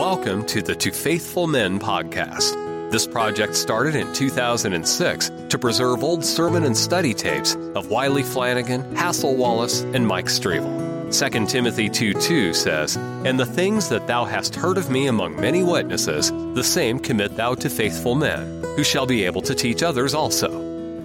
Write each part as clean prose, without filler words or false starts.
Welcome to the To Faithful Men podcast. This project started in 2006 to preserve old sermon and study tapes of Wiley Flanagan, Hassel Wallace, and Mike Strevel. 2 Timothy 2:2 says, "And the things that thou hast heard of me among many witnesses, the same commit thou to faithful men, who shall be able to teach others also."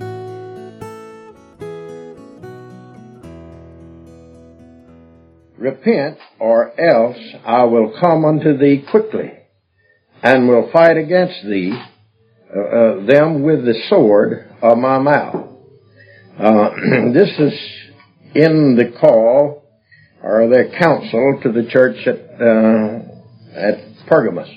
Repent, or else I will come unto thee quickly, and will fight against thee, them with the sword of my mouth. This is in the call, or the counsel to the church at Pergamos.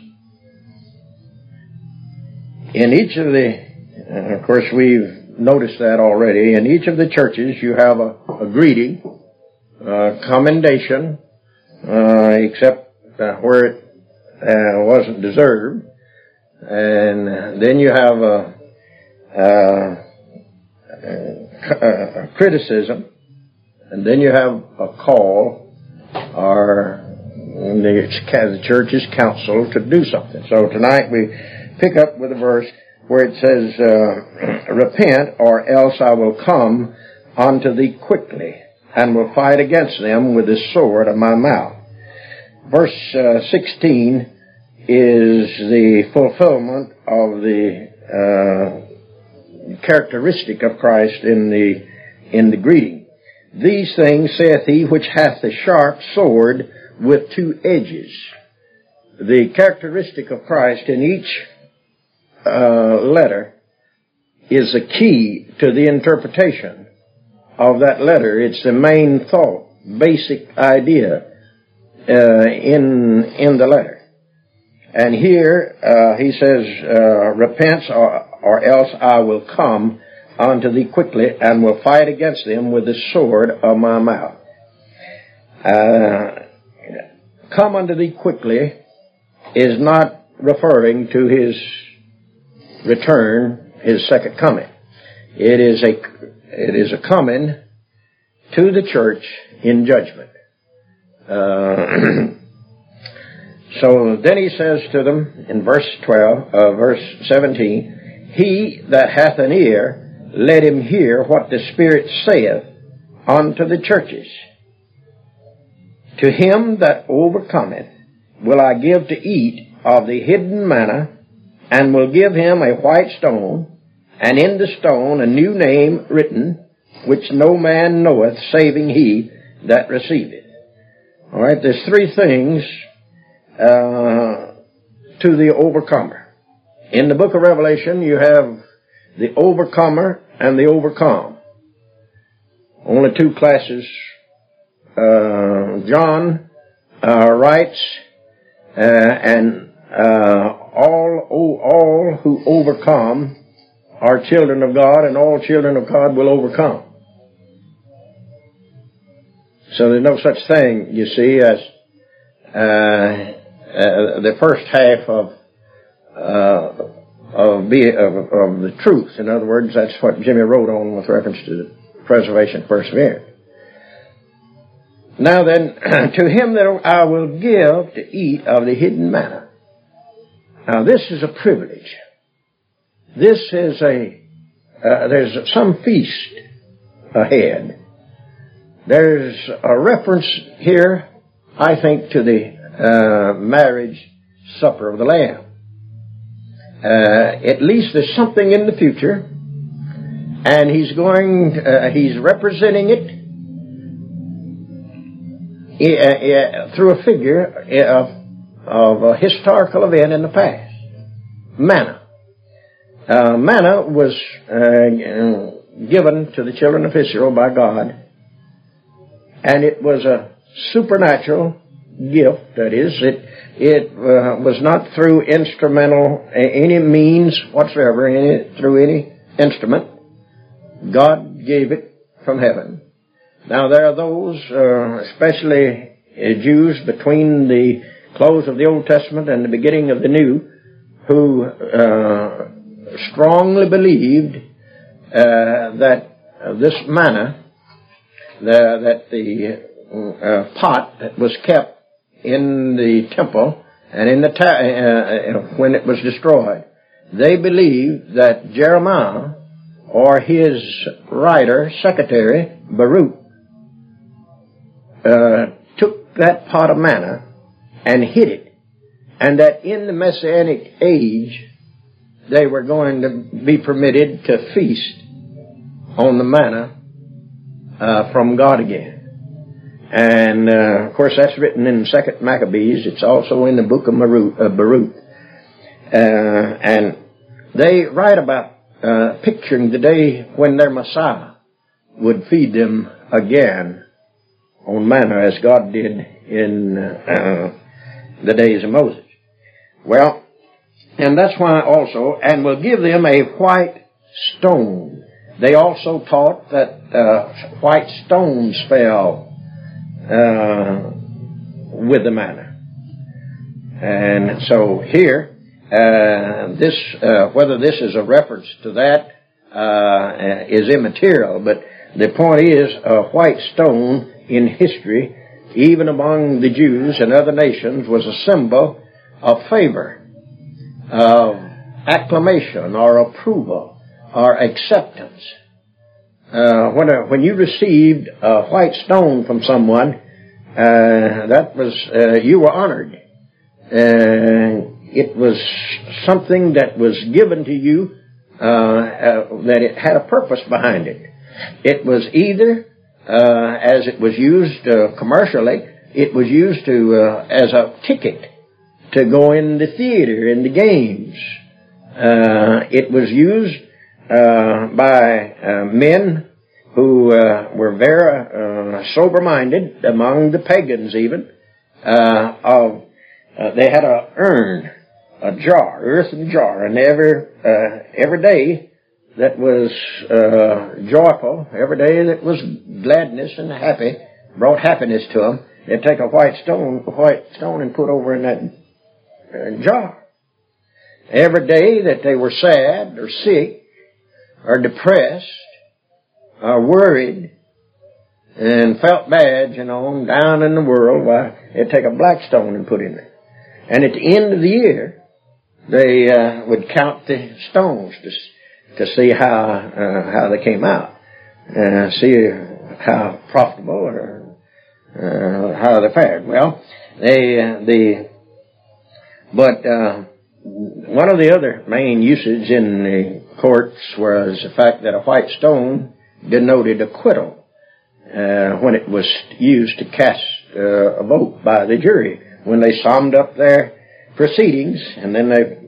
In each of of course we've noticed that already, in each of the churches you have a greeting, commendation, except where it wasn't deserved, and then you have a criticism, and then you have a call, or the church's counsel to do something. So tonight we pick up with a verse where it says, "Repent, or else I will come unto thee quickly, and will fight against them with the sword of my mouth." Verse 16 is the fulfillment of the characteristic of Christ in the greeting. "These things saith he which hath the sharp sword with two edges." The characteristic of Christ in each letter is the key to the interpretation of that letter. It's the main thought, basic idea in the letter. And here he says, "Repent, or else I will come unto thee quickly, and will fight against them with the sword of my mouth." Come unto thee quickly is not referring to his return, his second coming. It is a coming to the church in judgment. So then he says to them in verse 17, "He that hath an ear, let him hear what the Spirit saith unto the churches. To him that overcometh will I give to eat of the hidden manna, and will give him a white stone, and in the stone a new name written, which no man knoweth, saving he that receiveth." All right, there's three things to the overcomer. In the book of Revelation, you have the overcomer and the overcome. Only two classes. John writes, and all who overcome are children of God, and all children of God will overcome. So there's no such thing, you see, as the first half of the truth. In other words, that's what Jimmy wrote on with reference to the preservation and perseverance. Now then, to him that I will give to eat of the hidden manna. Now this is a privilege. This is there's some feast ahead. There's a reference here, I think, to the marriage supper of the Lamb. At least there's something in the future, and he's representing it through a figure of a historical event in the past. Manna. Manna was given to the children of Israel by God, and it was a supernatural gift. That is, it was not through instrumental, any means whatsoever, through any instrument. God gave it from heaven. Now there are those, especially Jews between the close of the Old Testament and the beginning of the New, who strongly believed that this manna, that the pot that was kept in the temple and in the when it was destroyed, they believed that Jeremiah or his writer, secretary, Baruch, took that pot of manna and hid it, and that in the Messianic age they were going to be permitted to feast on the manna from God again. And of course that's written in 2 Maccabees. It's also in the book of Baruch. And they write about picturing the day when their Messiah would feed them again on manna as God did in the days of Moses. Well, and that's why also, and will give them a white stone. They also taught that white stones fell with the manna. And so here, whether this is a reference to that is immaterial, but the point is a white stone in history, even among the Jews and other nations, was a symbol of favor, of acclamation or approval or acceptance. When you received a white stone from someone, that was you were honored. It was something that was given to you, that it had a purpose behind it. It was either, as it was used commercially, it was used as a ticket to go in the theater, in the games. It was used by men who were very sober-minded, among the pagans even. They had a urn, a jar, earthen jar, and every day that was joyful, every day that was gladness and happy, brought happiness to them, they'd take a white stone and put over in that jar. Every day that they were sad or sick or depressed or worried and felt bad, down in the world, why, they'd take a black stone and put in there. And at the end of the year, they would count the stones to see how they came out, see how profitable or how they fared. Well, but one of the other main usages in the courts was the fact that a white stone denoted acquittal when it was used to cast a vote by the jury when they summed up their proceedings, and then they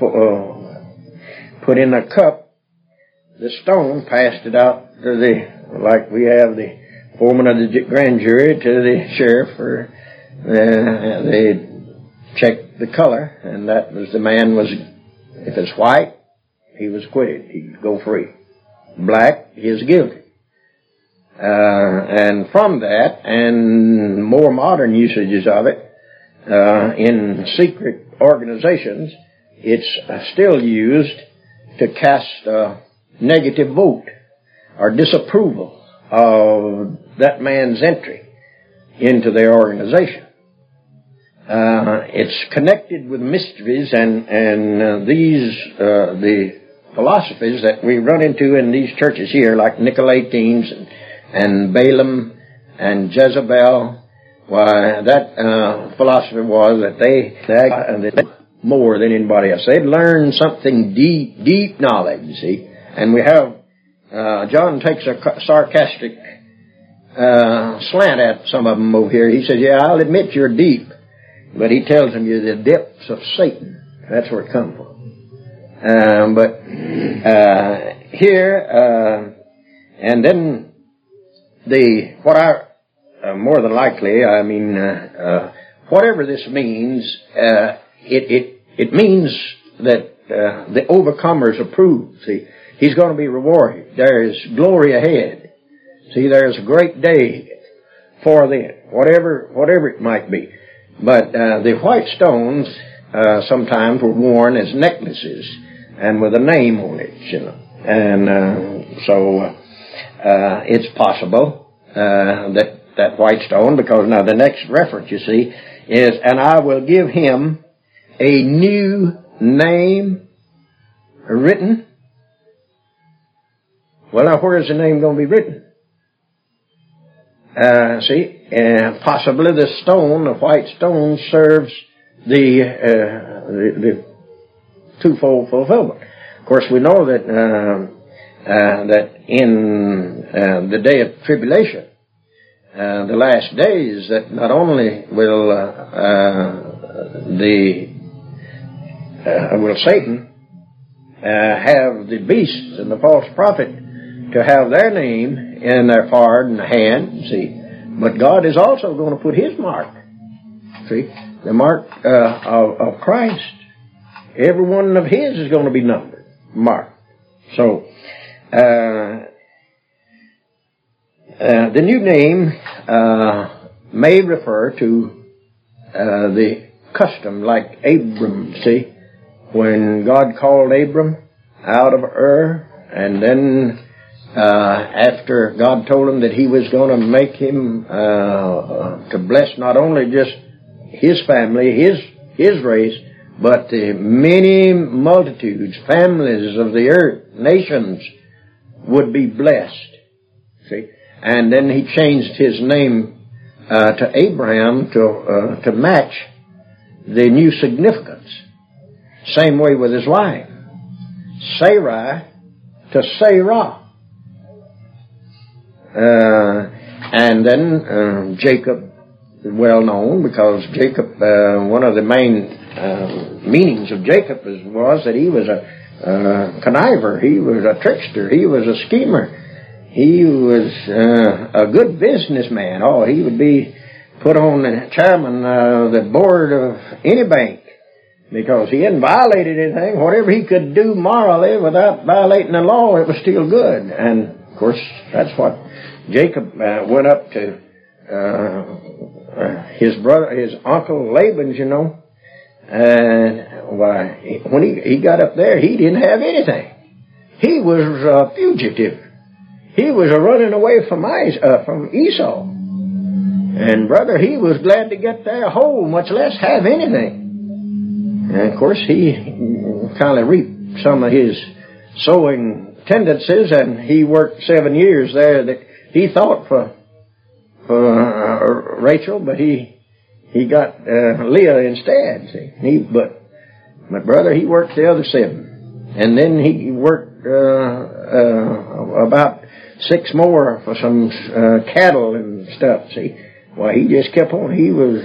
put in a cup the stone, passed it out to like we have the foreman of the grand jury, to the sheriff, or they checked the color, and that was the man was, if it's white, he was acquitted, he'd go free. Black, he is guilty. And from that, and more modern usages of it, in secret organizations, it's still used to cast a negative vote or disapproval of that man's entry into their organization. It's connected with mysteries and the philosophies that we run into in these churches here, like Nicolaitans and Balaam and Jezebel. Why, that philosophy was that they more than anybody else. They'd learned something deep knowledge, see. And we have, John takes a sarcastic slant at some of them over here. He says, yeah, I'll admit you're deep, but he tells them you're the depths of Satan. That's where it comes from. But here, and then more than likely, whatever this means, it means that the overcomers approve. See, he's going to be rewarded. There is glory ahead. See, there's a great day for them, whatever it might be. But the white stones sometimes were worn as necklaces and with a name on it, And so it's possible that white stone, because now the next reference, you see, is, and I will give him a new name written. Well, now where is the name going to be written? Possibly the stone, the white stone, serves the twofold fulfillment. Of course, we know that that in the day of tribulation, the last days, that not only will will Satan have the beast and the false prophet to have their name in their forehead and hand, see, but God is also going to put His mark, see, the mark of Christ. Every one of His is going to be numbered, marked. So, the new name may refer to the custom, like Abram, see, when God called Abram out of Ur, and then after God told him that He was going to make him to bless not only just his family, his race, but the many multitudes, families of the earth, nations would be blessed. See, and then He changed his name to Abraham to match the new significance. Same way with his wife, Sarai to Sarah. And then Jacob, well known, because Jacob, one of the main meanings of Jacob was that he was a conniver, he was a trickster, he was a schemer, he was a good businessman. Oh, he would be put on the chairman of the board of any bank, because he hadn't violated anything. Whatever he could do morally without violating the law, it was still good. And of course, that's what Jacob went up to his brother, his uncle Laban's, you know. And when he got up there, he didn't have anything. He was a fugitive. He was running away from Esau. And brother, he was glad to get there whole, much less have anything. And of course, he kind of reaped some of his sowing tendencies, and he worked 7 years there that he thought for Rachel, but he got Leah instead. See, but brother, he worked the other 7, and then he worked about 6 more for some cattle and stuff. See, well, he just kept on. He was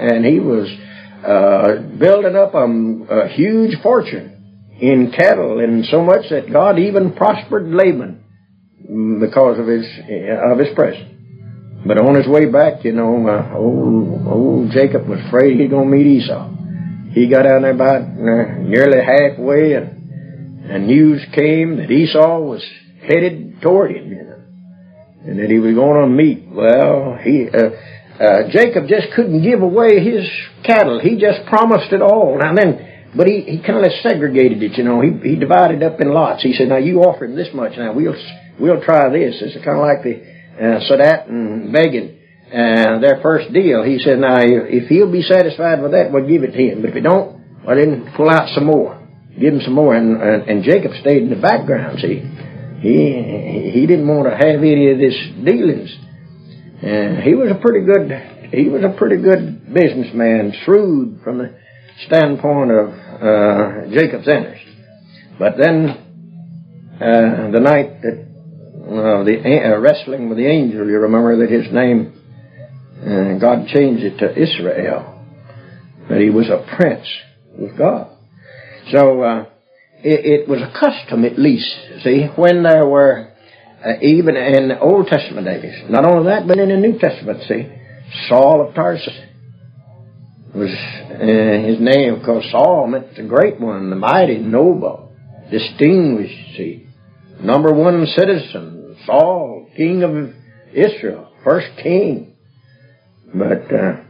building up a huge fortune in cattle, and so much that God even prospered Laban because of his presence. But on his way back, you know, old Jacob was afraid he'd gonna meet Esau. He got down there about nearly halfway, and news came that Esau was headed toward him, you know, and that he was going to meet. Well, Jacob just couldn't give away his cattle. He just promised it all. Now then. But he kind of segregated it, you know. He divided up in lots. He said, now you offer him this much. Now we'll try this. It's kind of like the Sadat and Begin, their first deal. He said, now if he'll be satisfied with that, we'll give it to him. But if he don't, well then pull out some more. Give him some more. And Jacob stayed in the background, see. He didn't want to have any of this dealings. He was a pretty good businessman, shrewd from the standpoint of Jacob's interest. But then the night that the wrestling with the angel, you remember that his name, God changed it to Israel, that he was a prince with God. So it was a custom, at least, see, when there were even in the Old Testament days, not only that, but in the New Testament, see, Saul of Tarsus was his name, because Saul meant the great one, the mighty, noble, distinguished, see, number 1 citizen, Saul, king of Israel, first king. But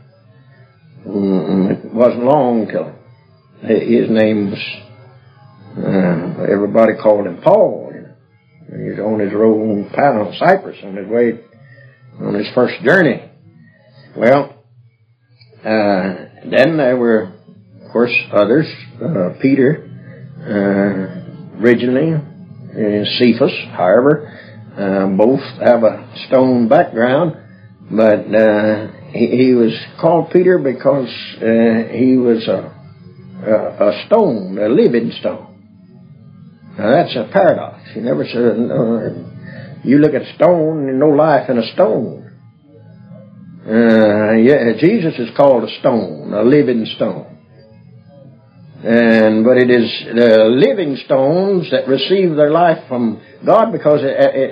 it wasn't long till his name was, everybody called him Paul. You know. He was on his road to Cyprus on his way, on his first journey. Well, then there were, of of course, others, Peter, originally, and Cephas, however, both have a stone background, but he was called Peter because he was a stone, a living stone. Now that's a paradox. He never said, you look at a stone, there's no life in a stone. Jesus is called a stone, a living stone. But it is the living stones that receive their life from God, because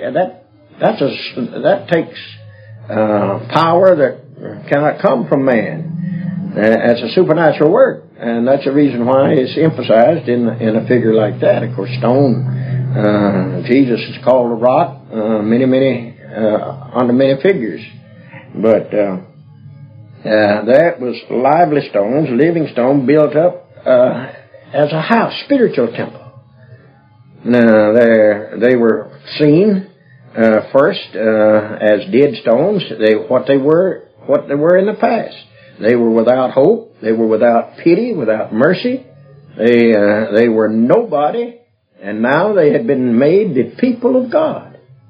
that takes power that cannot come from man. It's a supernatural work, and that's the reason why it's emphasized in a figure like that. Of course, stone. Jesus is called a rock. Under many figures, but that was lively stones, living stone, built up as a house, spiritual temple. Now, they were seen first as dead stones. What they were in the past. They were without hope. They were without pity, without mercy. They were nobody, and now they had been made the people of God.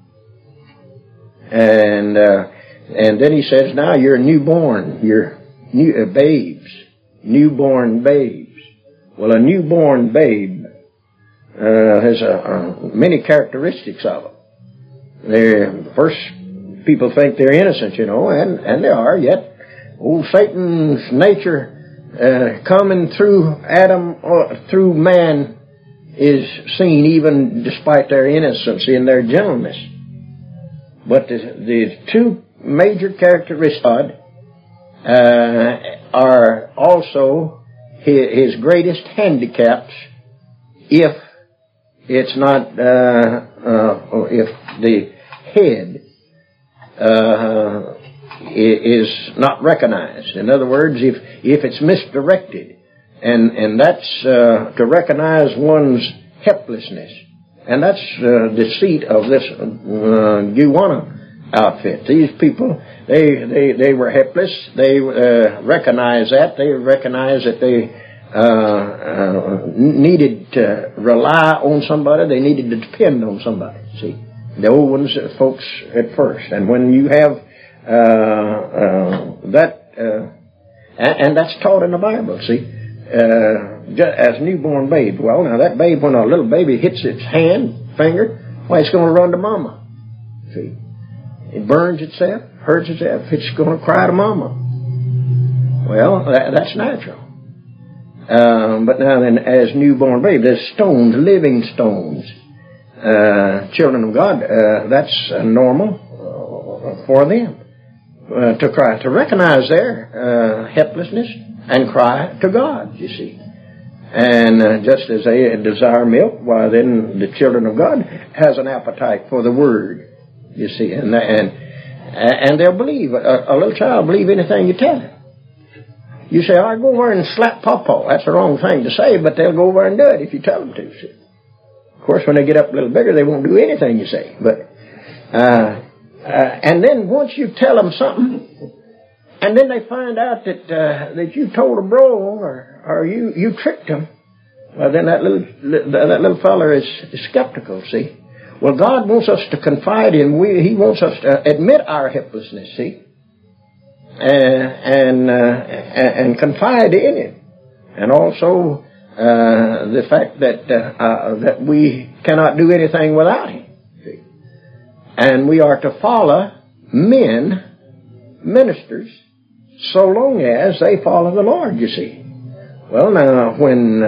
And then he says, now you're newborn, you're babes, newborn babes. Well, a newborn babe has many characteristics of it. First, people think they're innocent, and they are, yet old Satan's nature coming through Adam, or through man, is seen even despite their innocence and their gentleness. But the two major characteristics of God are also his greatest handicaps, if it's not, if the head is not recognized. In other words, if it's misdirected, and that's to recognize one's helplessness. And that's the seat of this Gowanus outfit. These people, they were helpless. They recognized that. They recognized that they needed to rely on somebody. They needed to depend on somebody. See, the old ones, folks, at first. And when you have and that's taught in the Bible. See. As a newborn babe. Well, now that babe, when a little baby hits its finger, why, it's going to run to mama. See? It burns itself, hurts itself, it's going to cry to mama. Well, that's natural. But now then, as newborn babe, there's stones, living stones. Children of God, that's normal for them. To cry, to recognize their helplessness, and cry to God, you see. And just as they desire milk, why then the children of God has an appetite for the Word, you see. And they'll believe. A little child will believe anything you tell him. You say, I'll go over and slap Pawpaw. That's the wrong thing to say, but they'll go over and do it if you tell them to. See. Of course, when they get up a little bigger, they won't do anything you say. But and then once you tell them something, and then they find out that you told them wrong, or you tricked them, well, then that little fella is skeptical. See, well, God wants us to confide in. He wants us to admit our helplessness. See, and confide in Him, and also the fact that we cannot do anything without Him. See, and we are to follow ministers, so long as they follow the Lord, you see. Well, now, when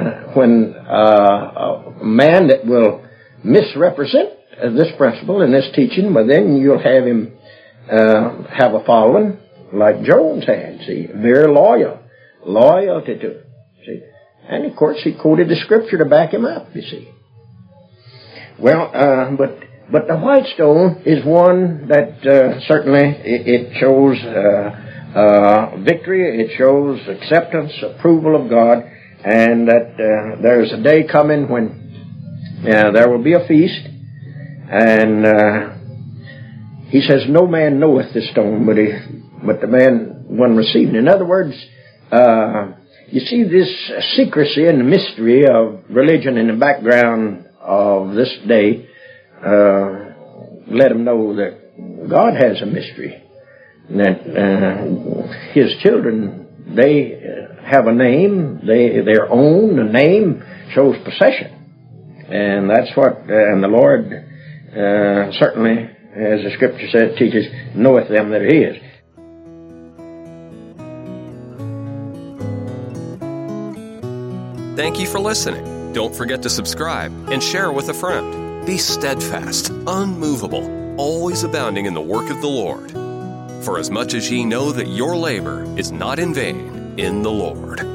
a man that will misrepresent this principle and this teaching, well, then you'll have him have a following like Jones had, see, very loyalty to it, see. And, of course, he quoted the Scripture to back him up, you see. Well, but the white stone is one that certainly it shows victory, it shows acceptance, approval of God, and that there's a day coming when there will be a feast, and he says, no man knoweth this stone, but the man one receiving. In other words, You see, this secrecy and the mystery of religion in the background of this day let them know that God has a mystery. That His children, they have a name, their own. The name shows possession. And that's what, and the Lord certainly, as the Scripture says, teaches, knoweth them that are His. Thank you for listening. Don't forget to subscribe and share with a friend. Be steadfast, unmovable, always abounding in the work of the Lord. For as much as ye know that your labor is not in vain in the Lord.